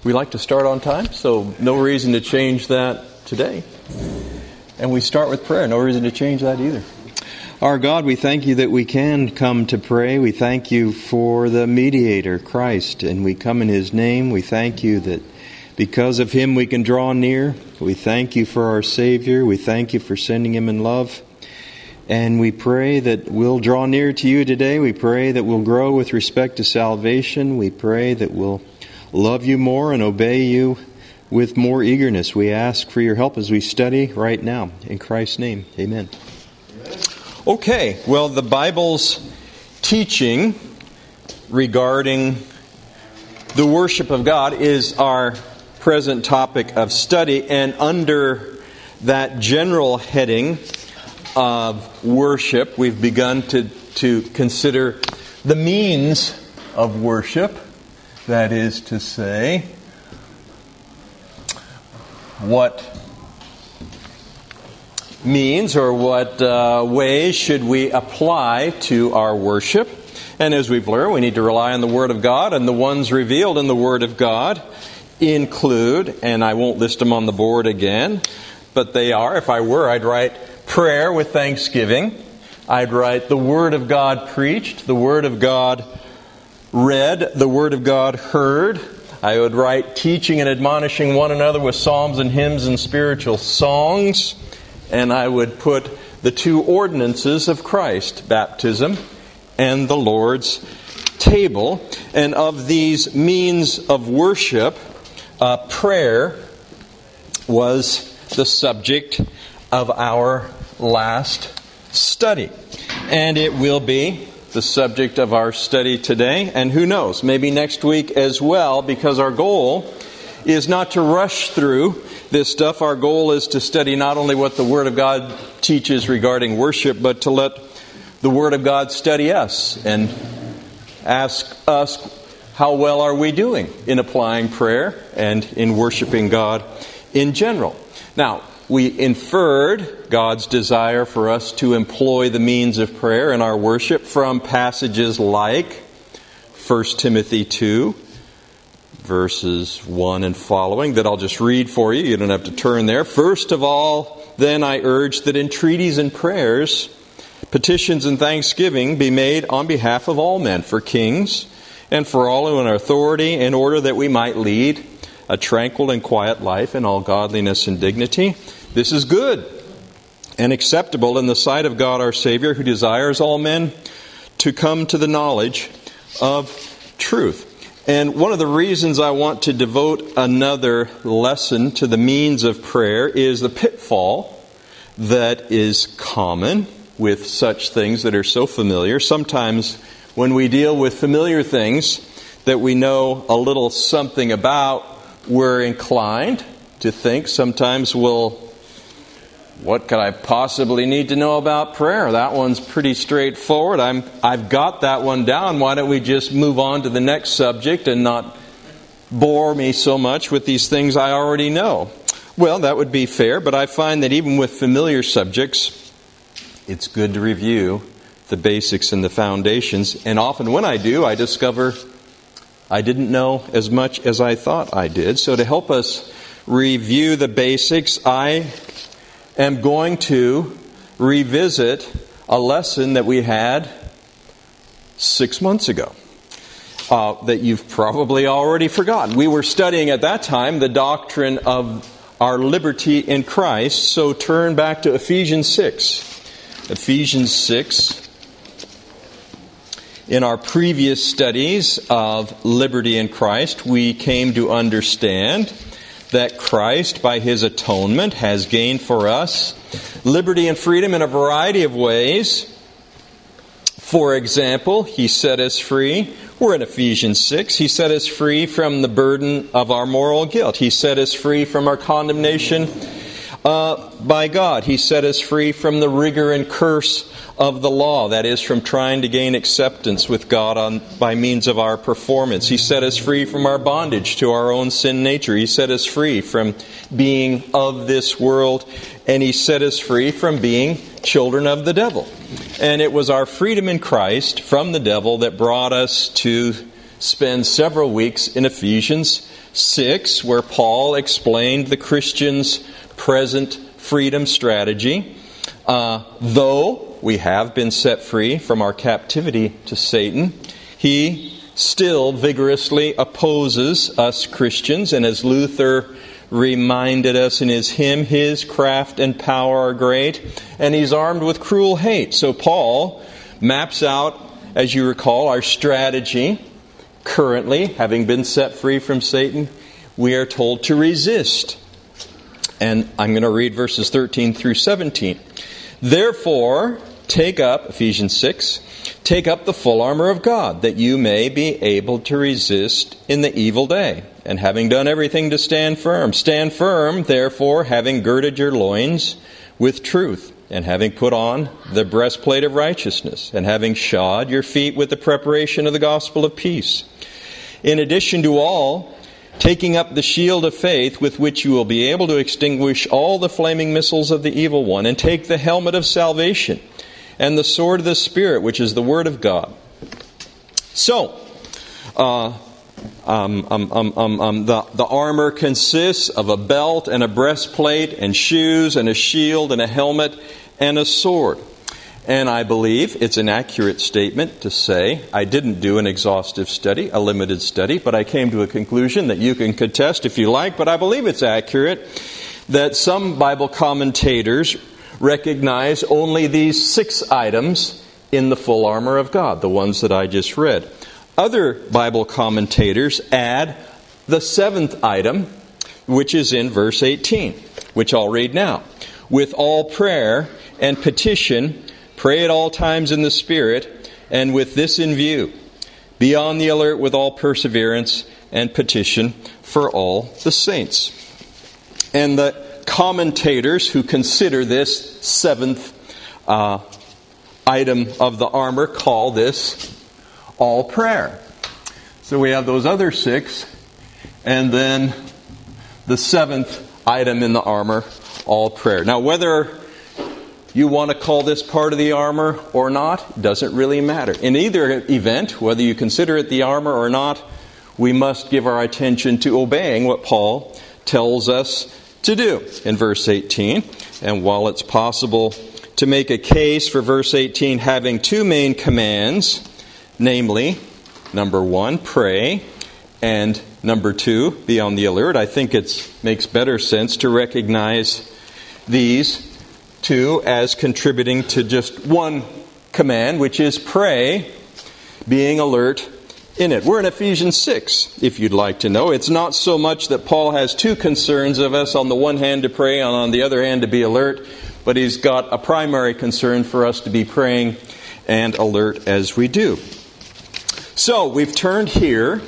We like to start on time, so no reason to change that today. And we start with prayer. No reason to change that either. Our God, we thank you that we can come to pray. We thank you for the mediator, Christ, and we come in His name. We thank you that because of Him we can draw near. We thank you for our Savior. We thank you for sending Him in love. And we pray that we'll draw near to you today. We pray that we'll grow with respect to salvation. We pray that we'll love you more and obey you with more eagerness. We ask for your help as we study right now. In Christ's name, amen. Okay, well, the Bible's teaching regarding the worship of God is our present topic of study. And under that general heading of worship, we've begun to consider the means of worship. That is to say, what means or what ways should we apply to our worship. And as we've learned, we need to rely on the Word of God, and the ones revealed in the Word of God include, and I won't list them on the board again, but they are, if I were, I'd write prayer with thanksgiving. I'd write the Word of God preached, the Word of God read, the Word of God heard. I would write teaching and admonishing one another with psalms and hymns and spiritual songs. And I would put the two ordinances of Christ, baptism and the Lord's table. And of these means of worship, prayer was the subject of our last study. And it will be the subject of our study today, and who knows, maybe next week as well, because our goal is not to rush through this stuff. Our goal is to study not only what the Word of God teaches regarding worship, but to let the Word of God study us and ask us how well are we doing in applying prayer and in worshiping God in general. Now, we inferred God's desire for us to employ the means of prayer in our worship from passages like 1 Timothy 2, verses 1 and following, that I'll just read for you. You don't have to turn there. First of all, then I urge that entreaties and prayers, petitions and thanksgiving be made on behalf of all men, for kings and for all who are in authority, in order that we might lead a tranquil and quiet life in all godliness and dignity. This is good and acceptable in the sight of God our Savior, who desires all men to come to the knowledge of truth. And one of the reasons I want to devote another lesson to the means of prayer is the pitfall that is common with such things that are so familiar. Sometimes when we deal with familiar things that we know a little something about, we're inclined to think sometimes, well, what could I possibly need to know about prayer? That one's pretty straightforward. I've got that one down. Why don't we just move on to the next subject and not bore me so much with these things I already know? Well, that would be fair, but I find that even with familiar subjects, it's good to review the basics and the foundations. And often when I do, I discover I didn't know as much as I thought I did. So to help us review the basics, I am going to revisit a lesson that we had 6 months ago that you've probably already forgotten. We were studying at that time the doctrine of our liberty in Christ, so turn back to Ephesians 6. Ephesians 6. In our previous studies of liberty in Christ, we came to understand that Christ, by His atonement, has gained for us liberty and freedom in a variety of ways. For example, He set us free. We're in Ephesians 6. He set us free from the burden of our moral guilt. He set us free from our condemnation by God. He set us free from the rigor and curse of the law, that is, from trying to gain acceptance with God by means of our performance. He set us free from our bondage to our own sin nature. He set us free from being of this world, and He set us free from being children of the devil. And it was our freedom in Christ from the devil that brought us to spend several weeks in Ephesians 6, where Paul explained the Christian's present freedom strategy. Though we have been set free from our captivity to Satan, he still vigorously opposes us Christians. And as Luther reminded us in his hymn, his craft and power are great, and he's armed with cruel hate. So Paul maps out, as you recall, our strategy. Currently, having been set free from Satan, we are told to resist. And I'm going to read verses 13 through 17. Therefore, take up, Ephesians 6, take up the full armor of God, that you may be able to resist in the evil day. And having done everything to stand firm. Stand firm, therefore, having girded your loins with truth, and having put on the breastplate of righteousness, and having shod your feet with the preparation of the gospel of peace. In addition to all, taking up the shield of faith, with which you will be able to extinguish all the flaming missiles of the evil one, and take the helmet of salvation, and the sword of the Spirit, which is the Word of God. So, the armor consists of a belt and a breastplate and shoes and a shield and a helmet and a sword. And I believe it's an accurate statement to say, I didn't do an exhaustive study, a limited study, but I came to a conclusion that you can contest if you like, but I believe it's accurate that some Bible commentators recognize only these 6 items in the full armor of God, the ones that I just read. Other Bible commentators add the 7th item, which is in verse 18, which I'll read now. With all prayer and petition, pray at all times in the Spirit, and with this in view, be on the alert with all perseverance and petition for all the saints. And the commentators who consider this 7th item of the armor call this all prayer. So we have those other 6, and then the 7th item in the armor, all prayer. Now, whether you want to call this part of the armor or not, doesn't really matter. In either event, whether you consider it the armor or not, we must give our attention to obeying what Paul tells us to do in verse 18. And while it's possible to make a case for verse 18 having 2 main commands, namely, number 1, pray, and number 2, be on the alert, I think it makes better sense to recognize these 2 as contributing to just one command, which is pray, being alert in it. We're in Ephesians 6, if you'd like to know. It's not so much that Paul has 2 concerns of us, on the one hand to pray and on the other hand to be alert, but he's got a primary concern for us to be praying and alert as we do. So we've turned here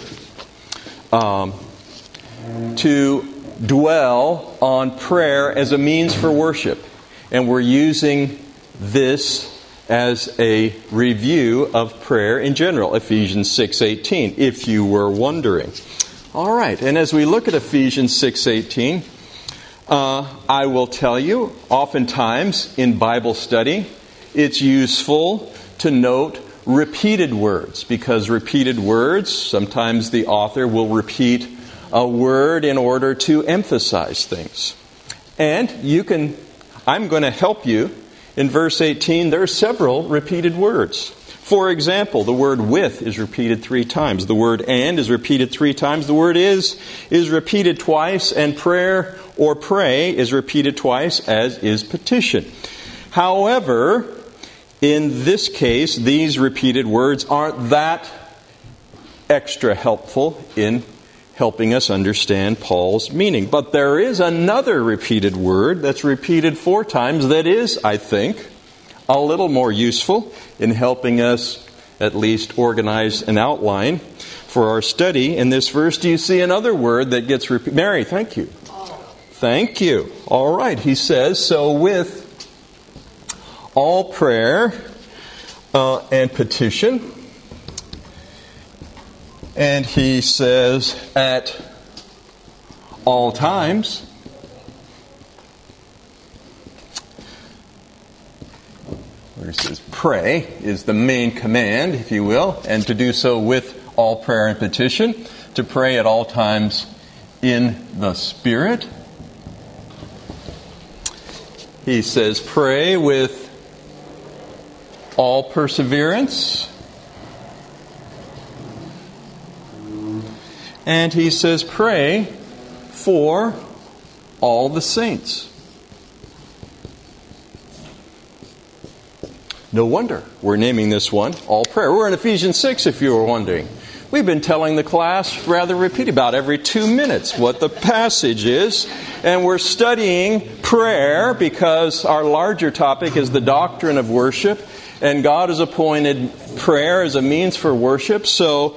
to dwell on prayer as a means for worship. And we're using this as a review of prayer in general, Ephesians 6:18, if you were wondering. All right, and as we look at Ephesians 6:18, I will tell you, oftentimes in Bible study, it's useful to note repeated words, because repeated words, sometimes the author will repeat a word in order to emphasize things. And I'm going to help you. In verse 18, there are several repeated words. For example, the word with is repeated 3 times. The word and is repeated 3 times. The word is repeated twice. And prayer or pray is repeated twice, as is petition. However, in this case, these repeated words aren't that extra helpful in helping us understand Paul's meaning. But there is another repeated word that's repeated 4 times that is, I think, a little more useful in helping us at least organize an outline for our study. In this verse, do you see another word that gets repeated? Mary, thank you. Thank you. All right, he says, so with all prayer and petition, and he says, at all times, where it says pray is the main command, if you will, and to do so with all prayer and petition. To pray at all times in the Spirit. He says, pray with all perseverance. And he says, pray for all the saints. No wonder we're naming this one All Prayer. We're in Ephesians 6, if you were wondering. We've been telling the class, rather repeat about every 2 minutes, what the passage is. And we're studying prayer because our larger topic is the doctrine of worship. And God has appointed prayer as a means for worship. So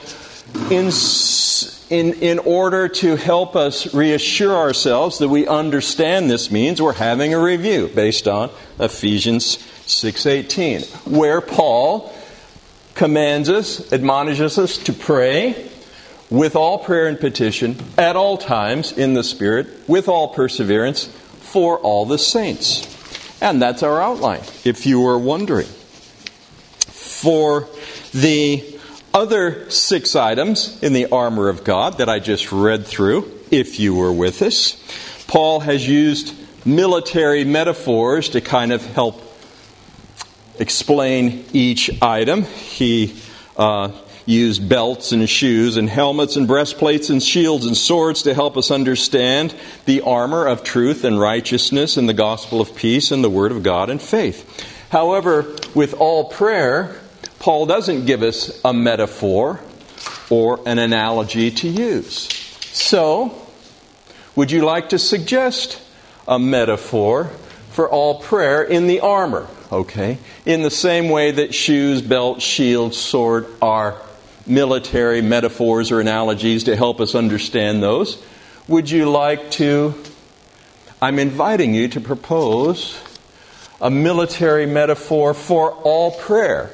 in order to help us reassure ourselves that we understand this means, we're having a review based on Ephesians 6:18, where Paul commands us, admonishes us to pray with all prayer and petition, at all times in the Spirit, with all perseverance, for all the saints. And that's our outline, if you were wondering. For the other 6 items in the armor of God that I just read through, if you were with us, Paul has used military metaphors to kind of help explain each item. He used belts and shoes and helmets and breastplates and shields and swords to help us understand the armor of truth and righteousness and the gospel of peace and the word of God and faith. However, with all prayer, Paul doesn't give us a metaphor or an analogy to use. So, would you like to suggest a metaphor for all prayer in the armor? Okay, in the same way that shoes, belt, shield, sword are military metaphors or analogies to help us understand those, would you like to, I'm inviting you to propose a military metaphor for all prayer.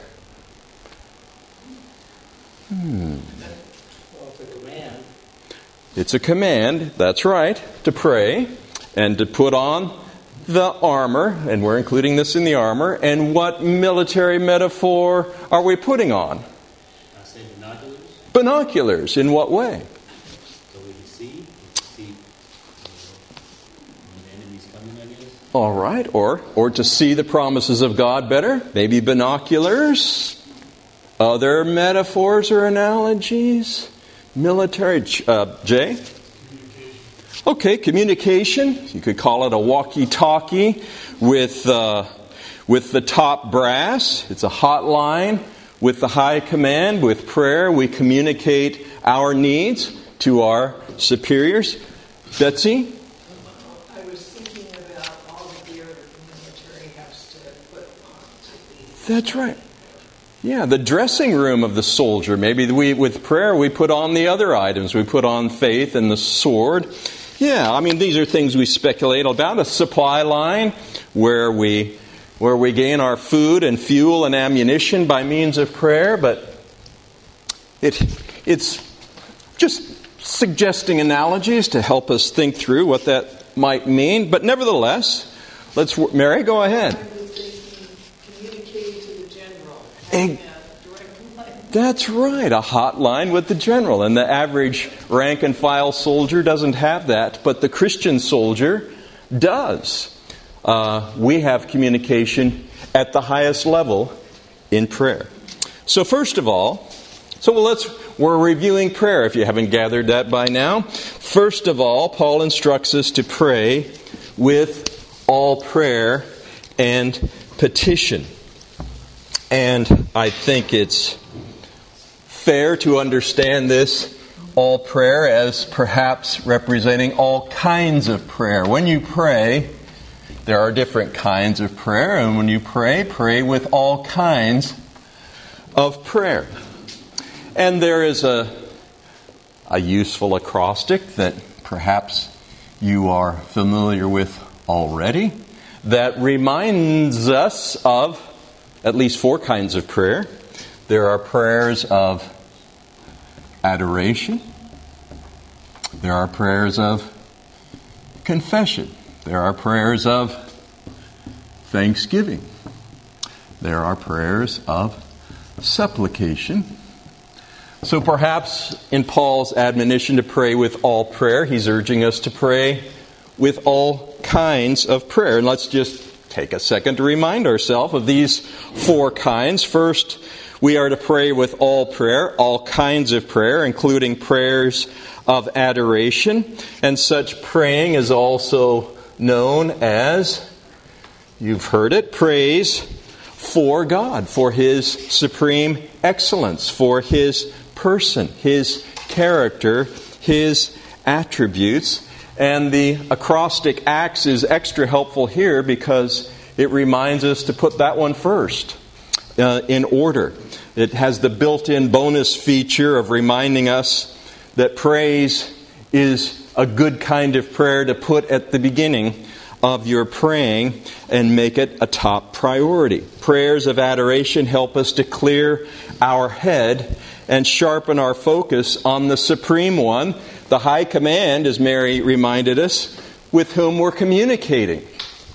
Well, it's a command. It's a command, that's right, to pray and to put on the armor, and we're including this in the armor. And what military metaphor are we putting on? I say binoculars. Binoculars. In what way? So we can see when the enemy's coming, I guess. All right. Or to see the promises of God better. Maybe binoculars. Other metaphors or analogies? Military. Jay? Okay, communication. You could call it a walkie-talkie with the top brass. It's a hotline with the high command. With prayer, we communicate our needs to our superiors. Betsy? I was thinking about all the gear that the military has to put on. That's right. Yeah, the dressing room of the soldier. Maybe with prayer, we put on the other items. We put on faith and the sword. Yeah, I mean, these are things we speculate about. A supply line where we gain our food and fuel and ammunition by means of prayer. But it's just suggesting analogies to help us think through what that might mean. But nevertheless, Mary, go ahead. Communicate to the general. That's right, a hotline with the general. And the average rank and file soldier doesn't have that, but the Christian soldier does. We have communication at the highest level in prayer. So first of all, we're reviewing prayer if you haven't gathered that by now. First of all, Paul instructs us to pray with all prayer and petition. And I think it's fair to understand this all prayer as perhaps representing all kinds of prayer. When you pray, there are different kinds of prayer, and when you pray with all kinds of prayer. And there is a useful acrostic that perhaps you are familiar with already that reminds us of at least 4 kinds of prayer. There are prayers of adoration. There are prayers of confession. There are prayers of thanksgiving. There are prayers of supplication. So perhaps in Paul's admonition to pray with all prayer, he's urging us to pray with all kinds of prayer. And let's just take a second to remind ourselves of these 4 kinds. First, we are to pray with all prayer, all kinds of prayer, including prayers of adoration. And such praying is also known as, you've heard it, praise for God, for His supreme excellence, for His person, His character, His attributes. And the acrostic ACTS is extra helpful here because it reminds us to put that one first in order. It has the built-in bonus feature of reminding us that praise is a good kind of prayer to put at the beginning of your praying and make it a top priority. Prayers of adoration help us to clear our head and sharpen our focus on the Supreme One, the High Command, as Mary reminded us, with whom we're communicating.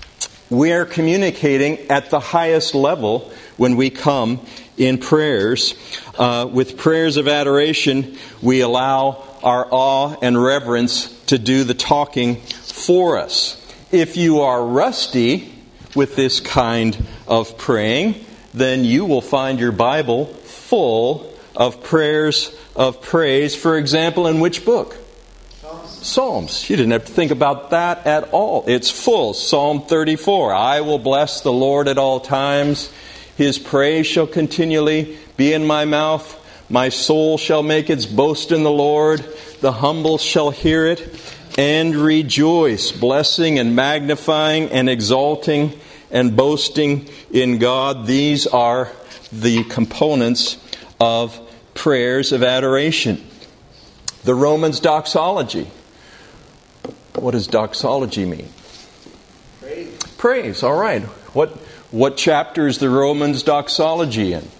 We are communicating at the highest level when we come in prayers. With prayers of adoration, we allow our awe and reverence to do the talking for us. If you are rusty with this kind of praying, then you will find your Bible full of prayers of praise. For example, in which book? Psalms. You didn't have to think about that at all. It's full. Psalm 34. I will bless the Lord at all times. His praise shall continually be in my mouth. My soul shall make its boast in the Lord. The humble shall hear it and rejoice, blessing and magnifying and exalting and boasting in God. These are the components of prayers of adoration. The Romans doxology. What does doxology mean? Praise. All right. What chapter is the Romans doxology in?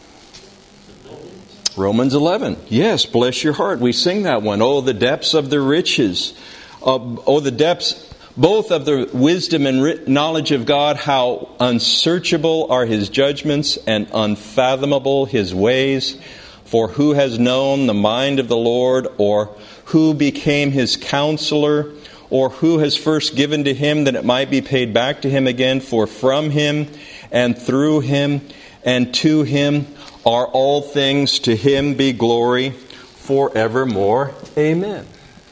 Romans 11. Yes, bless your heart. We sing that one. Oh, the depths of the riches. Oh, the depths both of the wisdom and knowledge of God. How unsearchable are His judgments and unfathomable His ways. For who has known the mind of the Lord, or who became His counselor, or who has first given to Him that it might be paid back to Him again? For from Him and through Him and to Him are all things. To Him be glory forevermore. Amen.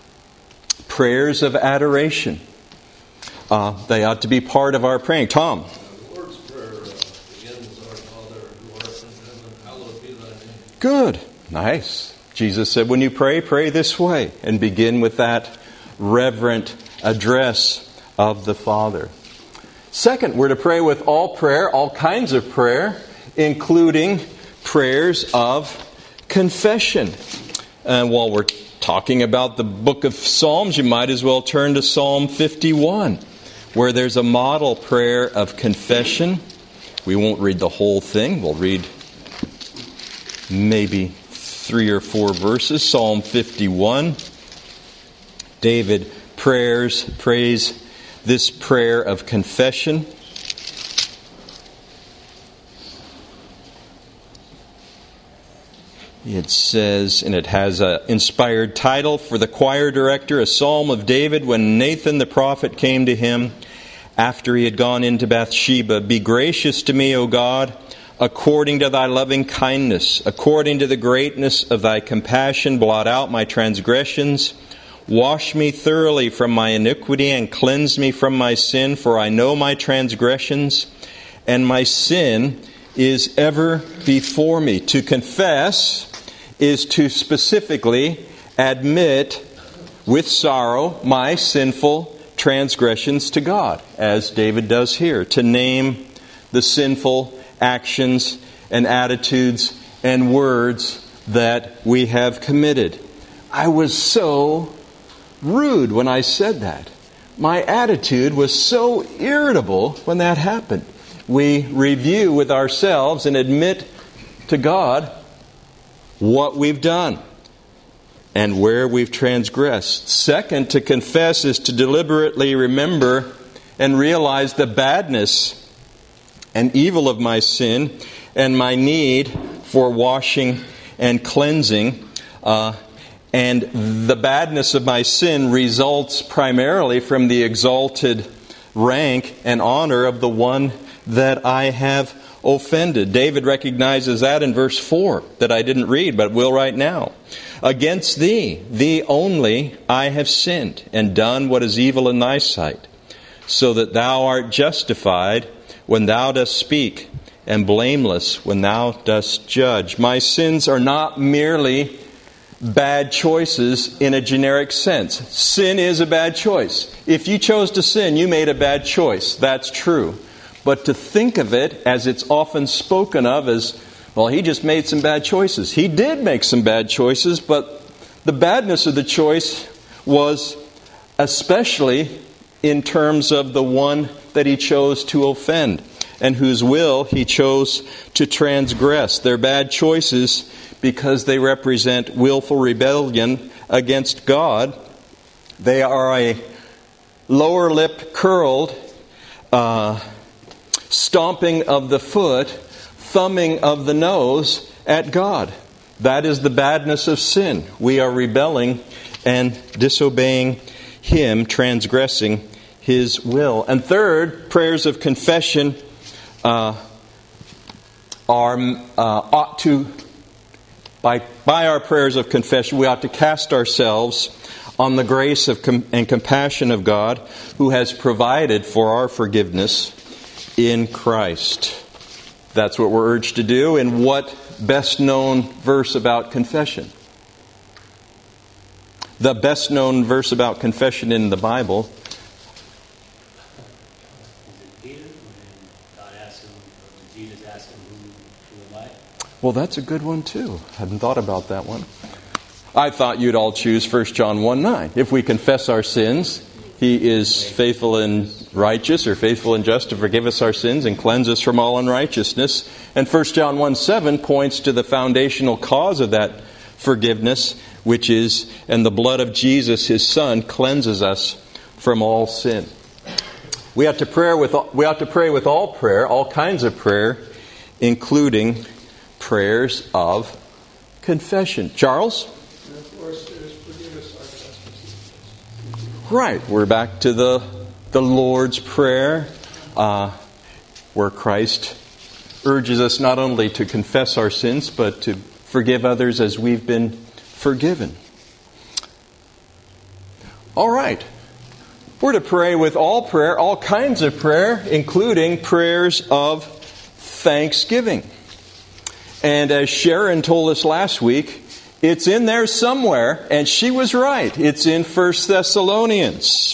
Prayers of adoration. They ought to be part of our praying. Tom. The Lord's Prayer begins, Our Father, who art in heaven, hallowed be thy name. Good. Nice. Jesus said, when you pray, pray this way. And begin with that reverent address of the Father. Second, we're to pray with all prayer, all kinds of prayer, including prayers of confession. And while we're talking about the book of Psalms, you might as well turn to Psalm 51, where there's a model prayer of confession. We won't read the whole thing. We'll read maybe 3 or 4 verses. Psalm 51. David prays this prayer of confession. It says, and it has an inspired title for the choir director, a psalm of David when Nathan the prophet came to him after he had gone into Bathsheba. Be gracious to me, O God, according to thy loving kindness, according to the greatness of thy compassion, blot out my transgressions. Wash me thoroughly from my iniquity and cleanse me from my sin, for I know my transgressions, and my sin is ever before me. To confess is to specifically admit with sorrow my sinful transgressions to God, as David does here. To name the sinful actions and attitudes and words that we have committed. I was so rude when I said that. My attitude was so irritable when that happened. We review with ourselves and admit to God what we've done and where we've transgressed. Second, to confess is to deliberately remember and realize the badness and evil of my sin and my need for washing and cleansing. And the badness of my sin results primarily from the exalted rank and honor of the one that I have offended. David recognizes that in verse 4 that I didn't read, but will right now. Against thee, thee only, I have sinned and done what is evil in thy sight, so that thou art justified when thou dost speak, and blameless when thou dost judge. My sins are not merely bad choices in a generic sense. Sin is a bad choice. If you chose to sin, you made a bad choice. That's true. But to think of it, as it's often spoken of, as, well, he just made some bad choices. He did make some bad choices, but the badness of the choice was especially in terms of the one that he chose to offend and whose will he chose to transgress. They're bad choices because they represent willful rebellion against God. They are a lower lip curled, stomping of the foot, thumbing of the nose at God. That is the badness of sin. We are rebelling and disobeying Him, transgressing His will. And third, prayers of confession by our prayers of confession, we ought to cast ourselves on the grace and compassion of God, who has provided for our forgiveness in Christ. That's what we're urged to do. In what best known verse about confession? The best known verse about confession in the Bible. Well, that's a good one too. Hadn't thought about that one. I thought you'd all choose 1 John 1:9. If we confess our sins, He is faithful and righteous, or faithful and just, to forgive us our sins and cleanse us from all unrighteousness. And 1 John 1:7 points to the foundational cause of that forgiveness, which is, and the blood of Jesus, His Son, cleanses us from all sin. We ought to pray with all prayer, all kinds of prayer, including prayers of confession. Charles? And of course, there's forgive us our trespasses. Right. We're back to the Lord's Prayer, where Christ urges us not only to confess our sins, but to forgive others as we've been forgiven. All right. We're to pray with all prayer, all kinds of prayer, including prayers of thanksgiving. And as Sharon told us last week, it's in there somewhere, and she was right. It's in 1 Thessalonians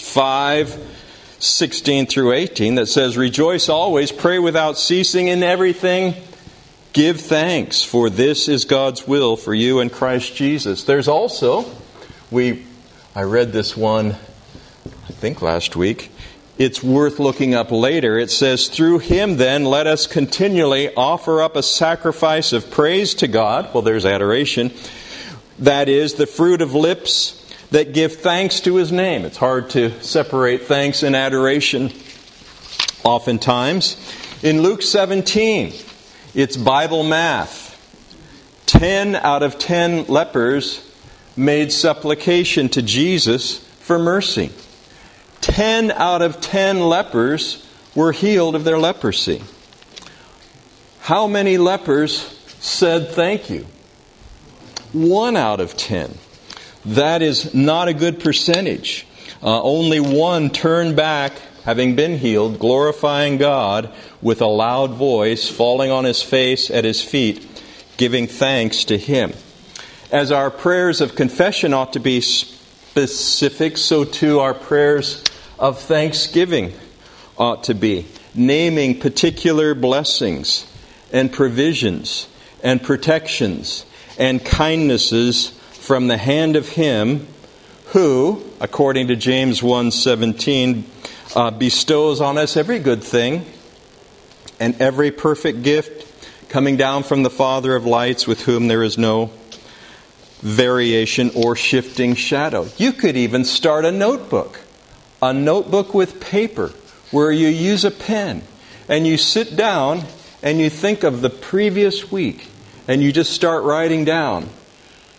5:16 through 18 that says, "Rejoice always, pray without ceasing, in everything give thanks, for this is God's will for you in Christ Jesus." There's also, I read this one, I think last week. It's worth looking up later. It says, "Through Him then let us continually offer up a sacrifice of praise to God." Well, there's adoration. That is the fruit of lips that give thanks to His name. It's hard to separate thanks and adoration oftentimes. In Luke 17, it's Bible math. 10 out of 10 lepers made supplication to Jesus for mercy. 10 out of 10 lepers were healed of their leprosy. How many lepers said thank you? 1 out of 10. That is not a good percentage. Only one turned back, having been healed, glorifying God with a loud voice, falling on his face at His feet, giving thanks to Him. As our prayers of confession ought to be specific, so too our prayers of thanksgiving ought to be, naming particular blessings and provisions and protections and kindnesses from the hand of Him who, according to James 1:17, bestows on us every good thing and every perfect gift coming down from the Father of lights, with whom there is no variation or shifting shadow. You could even start a notebook with paper, where you use a pen and you sit down and you think of the previous week and you just start writing down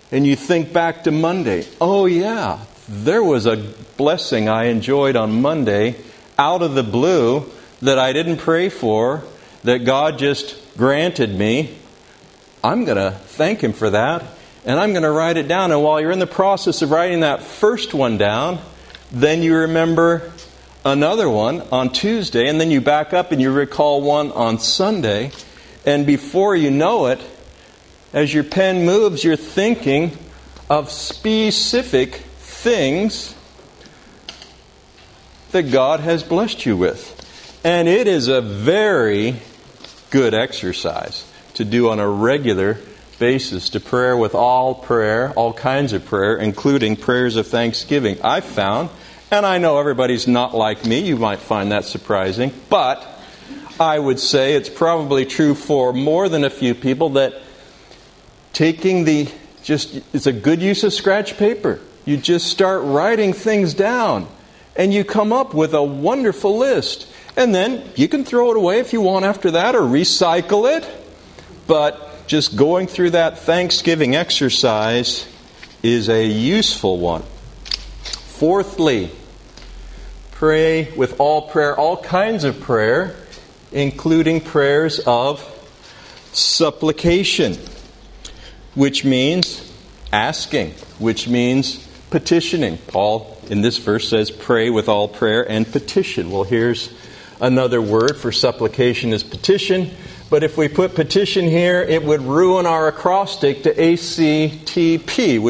And you think back to Monday. Oh yeah, there was a blessing I enjoyed on Monday out of the blue that I didn't pray for, that God just granted me. I'm going to thank Him for that, and I'm going to write it down. And while you're in the process of writing that first one down, then you remember another one on Tuesday, and then you back up and you recall one on Sunday. And before you know it, as your pen moves, you're thinking of specific things that God has blessed you with. And it is a very good exercise to do on a regular basis, to prayer with all kinds of prayer, including prayers of thanksgiving. I've found, and I know everybody's not like me, you might find that surprising, but I would say it's probably true for more than a few people that it's a good use of scratch paper. You just start writing things down, and you come up with a wonderful list. And then you can throw it away if you want after that, or recycle it. But just going through that Thanksgiving exercise is a useful one. Fourthly, pray with all kinds of prayer, including prayers of supplication, which means asking, which means petitioning. Paul in this verse says, pray with all prayer and petition. Well, here's another word for supplication is petition. But if we put petition here, it would ruin our acrostic to ACTP,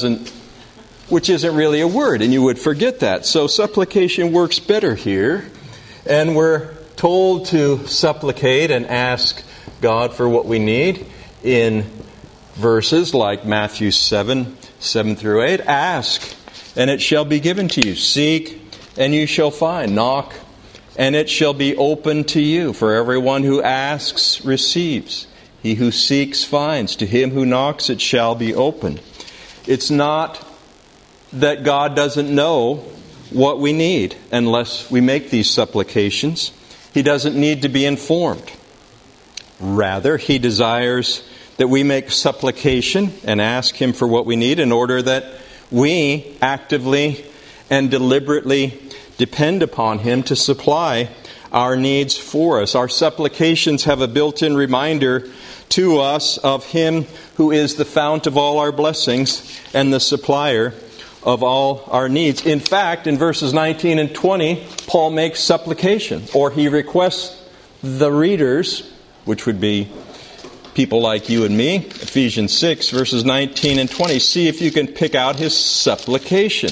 which isn't really a word, and you would forget that. So supplication works better here. And we're told to supplicate and ask God for what we need in verses like Matthew 7:7-8. Ask, and it shall be given to you. Seek, and you shall find. Knock, and it shall be open to you. For everyone who asks receives. He who seeks finds. To him who knocks it shall be opened. It's not that God doesn't know what we need unless we make these supplications. He doesn't need to be informed. Rather, He desires that we make supplication and ask Him for what we need in order that we actively and deliberately depend upon Him to supply our needs for us. Our supplications have a built-in reminder to us of Him who is the fount of all our blessings and the supplier of all our needs. In fact, in verses 19 and 20, Paul makes supplication, or he requests the readers, which would be people like you and me, Ephesians 6, verses 19 and 20. See if you can pick out his supplication.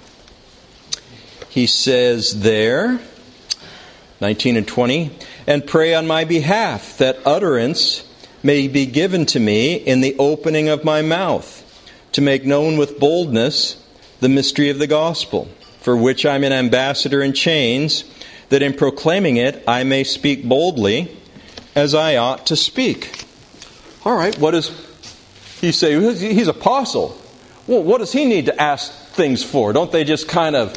He says there, 19 and 20, and pray on my behalf that utterance may be given to me in the opening of my mouth, to make known with boldness the mystery of the gospel, for which I'm an ambassador in chains, that in proclaiming it I may speak boldly as I ought to speak. All right, what does he say? He's apostle. Well, what does he need to ask things for? Don't they just kind of,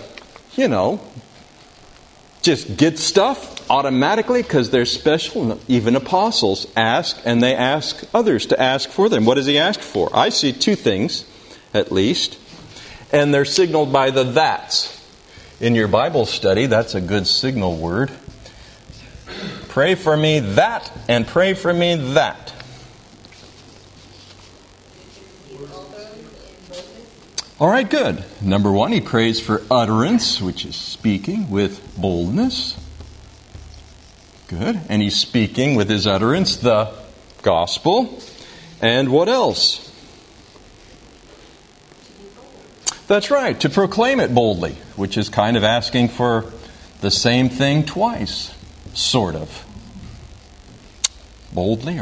just get stuff automatically because they're special? Even apostles ask, and they ask others to ask for them. What does he ask for? I see two things, at least, and they're signaled by the that's. In your Bible study, that's a good signal word. Pray for me that, and pray for me that. All right, good. Number one, he prays for utterance, which is speaking with boldness. Good. And he's speaking with his utterance the gospel. And what else? That's right, to proclaim it boldly, which is kind of asking for the same thing twice, sort of. Boldly,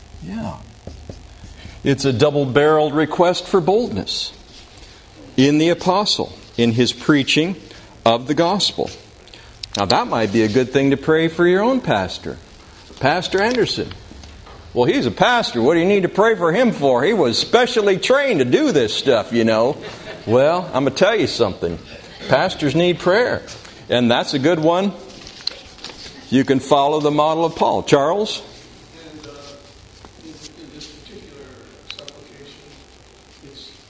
It's a double-barreled request for boldness in the apostle, in his preaching of the gospel. Now that might be a good thing to pray for your own pastor, Pastor Anderson. Well, he's a pastor. What do you need to pray for him for? He was specially trained to do this stuff, Well, I'm going to tell you something. Pastors need prayer. And that's a good one. You can follow the model of Paul. Charles? And in this particular supplication, it's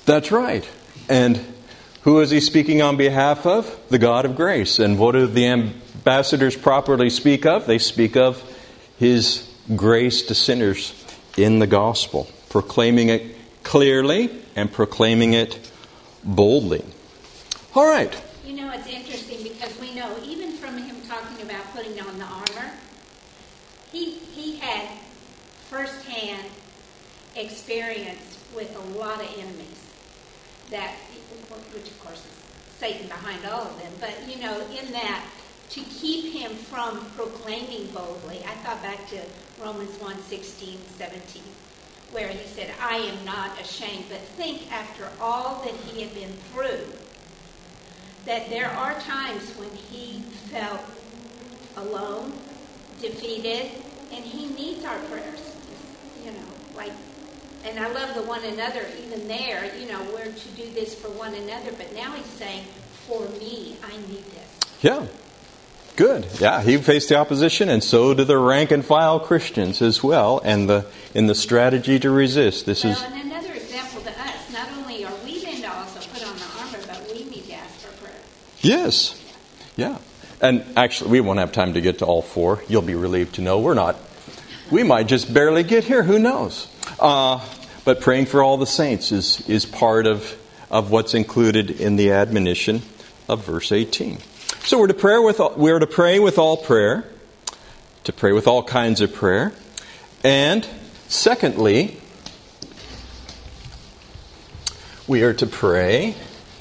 That's right. And who is he speaking on behalf of? The God of grace. And what do the ambassadors properly speak of? They speak of His grace to sinners in the gospel, proclaiming it clearly and proclaiming it boldly. All right. You know, it's interesting because we know, even from him talking about putting on the armor, he had firsthand experience with a lot of enemies, which of course is Satan behind all of them. But, you know, in that, to keep him from proclaiming boldly, I thought back to Romans 1:16, 17, where he said, I am not ashamed. But think, after all that he had been through, that there are times when he felt alone, defeated, and he needs our prayers. You know, like, and I love the one another, even there, you know, we're to do this for one another. But now he's saying, for me, I need this. Yeah. Good. Yeah, he faced the opposition, and so do the rank and file Christians as well, and in the strategy to resist. And another example to us, not only are we then to also put on the armor, but we need to ask for prayer. Yes. Yeah. And actually, we won't have time to get to all four. You'll be relieved to know we're not. We might just barely get here. Who knows? But praying for all the saints is part of what's included in the admonition of verse 18. So we're to pray with all prayer, to pray with all kinds of prayer, and secondly, we are to pray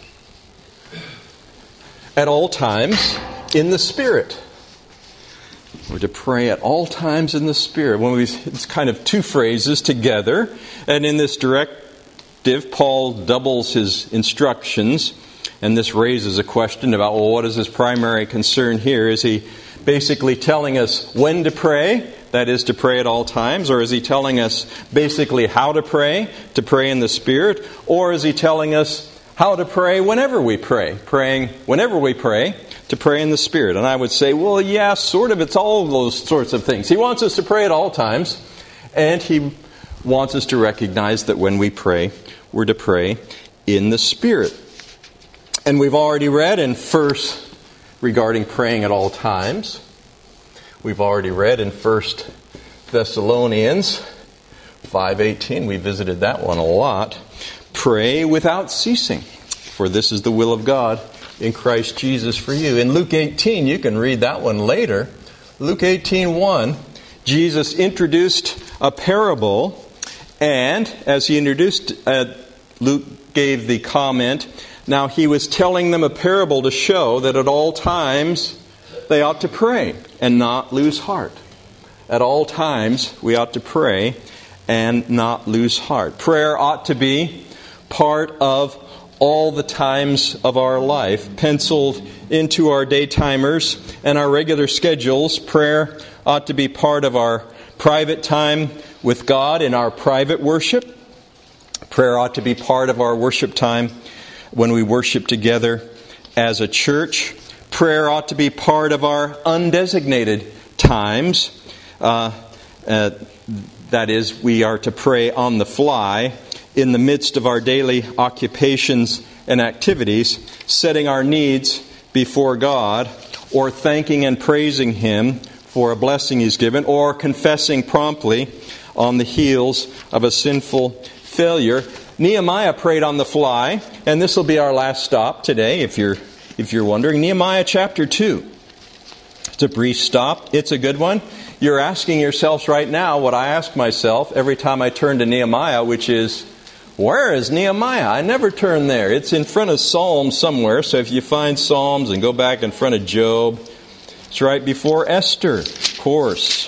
at all times in the Spirit. We're to pray at all times in the Spirit. It's kind of two phrases together, and in this directive, Paul doubles his instructions. And this raises a question about, well, what is his primary concern here? Is he basically telling us when to pray, that is to pray at all times? Or is he telling us basically how to pray in the Spirit? Or is he telling us how to pray whenever we pray, praying whenever we pray, to pray in the Spirit? And I would say, well, yeah, sort of. It's all of those sorts of things. He wants us to pray at all times, and he wants us to recognize that when we pray, we're to pray in the Spirit. And we've already read regarding praying at all times, we've already read in 1 Thessalonians 5:18, we visited that one a lot, pray without ceasing, for this is the will of God in Christ Jesus for you. In Luke 18, you can read that one later. Luke 18:1, Jesus introduced a parable, and as he introduced, Luke gave the comment, now he was telling them a parable to show that at all times they ought to pray and not lose heart. At all times we ought to pray and not lose heart. Prayer ought to be part of all the times of our life, penciled into our daytimers and our regular schedules. Prayer ought to be part of our private time with God in our private worship. Prayer ought to be part of our worship time when we worship together as a church. Prayer ought to be part of our undesignated times. That is, we are to pray on the fly in the midst of our daily occupations and activities, setting our needs before God, or thanking and praising Him for a blessing He's given, or confessing promptly on the heels of a sinful failure. Nehemiah prayed on the fly, and this will be our last stop today, if you're wondering. Nehemiah chapter 2. It's a brief stop. It's a good one. You're asking yourselves right now what I ask myself every time I turn to Nehemiah, which is, where is Nehemiah? I never turn there. It's in front of Psalms somewhere, so if you find Psalms and go back in front of Job, it's right before Esther, of course.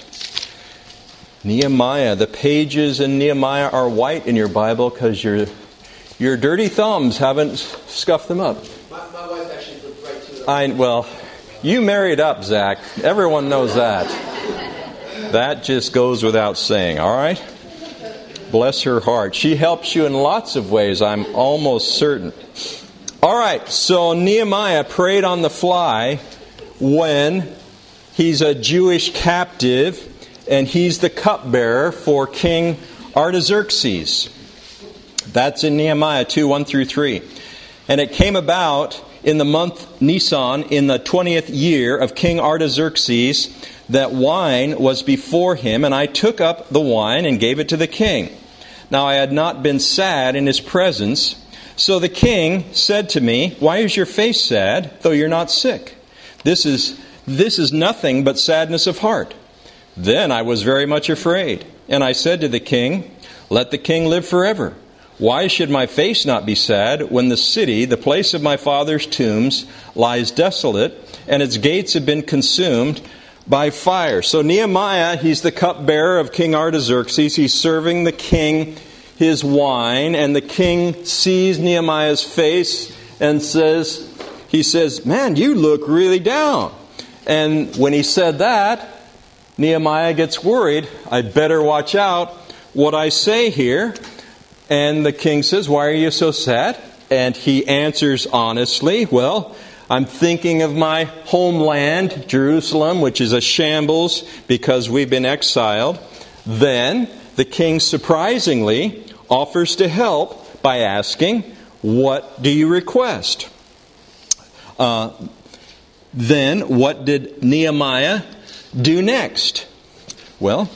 Nehemiah. The pages in Nehemiah are white in your Bible because your dirty thumbs haven't scuffed them up. My wife actually flipped right to it. Well, you married up, Zach. Everyone knows that. That just goes without saying, all right? Bless her heart. She helps you in lots of ways, I'm almost certain. All right, so Nehemiah prayed on the fly when he's a Jewish captive and he's the cupbearer for King Artaxerxes. That's in Nehemiah 2, 1 through 3. And it came about in the month Nisan, in the 20th year of King Artaxerxes, that wine was before him, and I took up the wine and gave it to the king. Now I had not been sad in his presence. So the king said to me, "Why is your face sad, though you're not sick? This is nothing but sadness of heart." Then I was very much afraid, and I said to the king, "Let the king live forever. Why should my face not be sad when the city, the place of my father's tombs, lies desolate, and its gates have been consumed by fire?" So Nehemiah, he's the cupbearer of King Artaxerxes. He's serving the king his wine, and the king sees Nehemiah's face and he says, "Man, you look really down." And when he said that, Nehemiah gets worried. "I better watch out what I say here." And the king says, "Why are you so sad?" And he answers honestly, "Well, I'm thinking of my homeland, Jerusalem, which is a shambles because we've been exiled." Then the king surprisingly offers to help by asking, "What do you request?" Then what did Nehemiah do next? Well,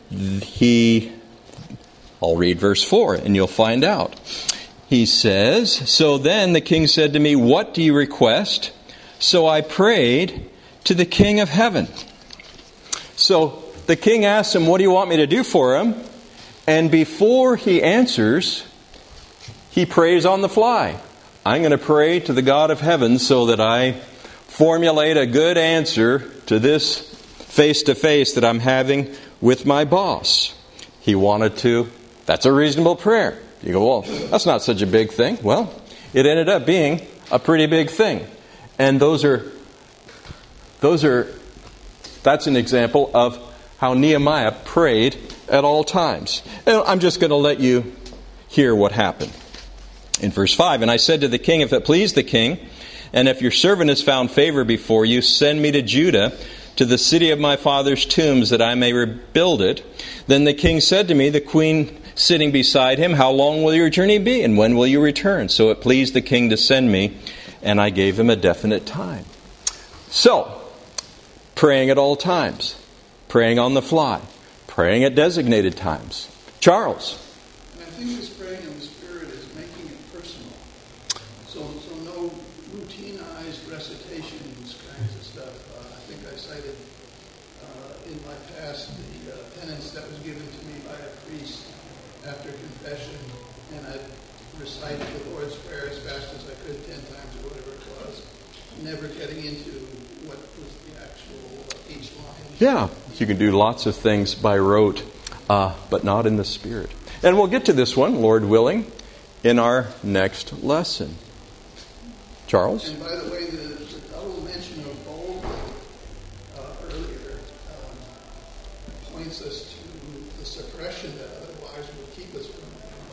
I'll read verse 4 and you'll find out. He says, "So then the king said to me, 'What do you request?' So I prayed to the King of heaven." So the king asks him, "What do you want me to do for him?" And before he answers, he prays on the fly. "I'm going to pray to the God of heaven so that I formulate a good answer to this face-to-face that I'm having with my boss." He wanted to. That's a reasonable prayer. You go, "Well, that's not such a big thing." Well, it ended up being a pretty big thing. And that's an example of how Nehemiah prayed at all times. And I'm just going to let you hear what happened. In verse 5, "And I said to the king, 'If it please the king, and if your servant has found favor before you, send me to Judah, to the city of my father's tombs, that I may rebuild it.' Then the king said to me," the queen sitting beside him, "How long will your journey be, and when will you return?" So it pleased the king to send me, and I gave him a definite time. So, praying at all times, praying on the fly, praying at designated times. Charles. And I think this praying in the Spirit is making it personal. So no routinized recitations kinds of stuff. I think I cited in my past the penance that was given to me by a priest after confession, and I'd recite the Lord's Prayer as fast as I could, 10 times or whatever it was, never getting into what was the actual each line. Yeah, you can do lots of things by rote, but not in the Spirit. And we'll get to this one, Lord willing, in our next lesson. Charles? And by the way, the double mention of bold earlier points us to the suppression that otherwise would keep us from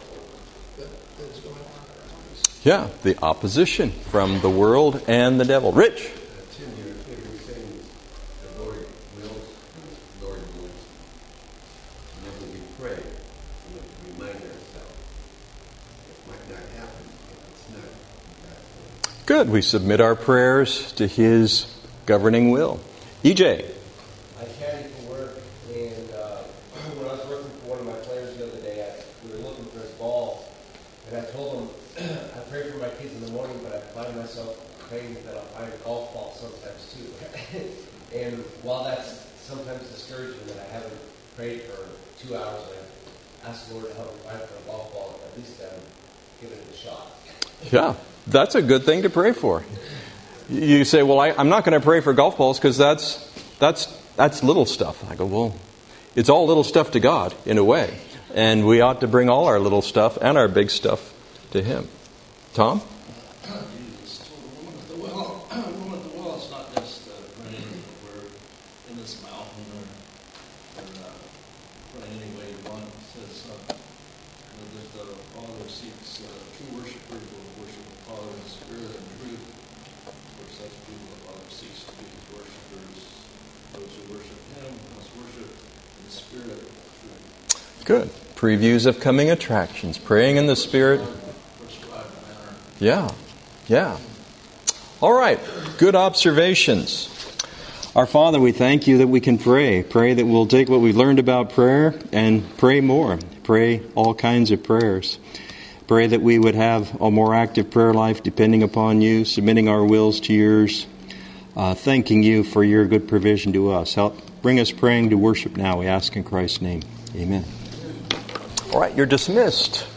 that's going on around us. Yeah, the opposition from the world and the devil. Rich? Tim, your favorite saying is, "The Lord wills, Lord wills." Whenever we pray, we have to remind ourselves it might not happen if it's not God's will. Good. We submit our prayers to His governing will. EJ? I caddy for work, and when I was working for one of my players the other day, we were looking for his ball, and I told him, I pray for my kids in the morning, but I find myself praying that I'll find a golf ball sometimes too. And while that's sometimes discouraging that I haven't prayed for 2 hours, I asked the Lord to help me find for a golf ball, at least give it a shot. Yeah, that's a good thing to pray for. You say, "Well, I'm not going to pray for golf balls because that's little stuff." I go, "Well, it's all little stuff to God in a way, and we ought to bring all our little stuff and our big stuff to Him." Tom? Jesus told the woman at the well, it's not just praying we're in this mountain or praying any way you want. It says that the Father seeks true worshipers will worship the Father in spirit and truth. For such people, the Father seeks to be His worshipers. Those who worship Him must worship in spirit and truth. Good. previews of coming attractions, praying in the Spirit. Yeah. All right, good observations. Our Father, we thank you that we can pray. Pray that we'll take what we've learned about prayer and pray more. Pray all kinds of prayers. Pray that we would have a more active prayer life depending upon you, submitting our wills to yours, thanking you for your good provision to us. Help bring us praying to worship now, we ask in Christ's name. Amen. All right, you're dismissed.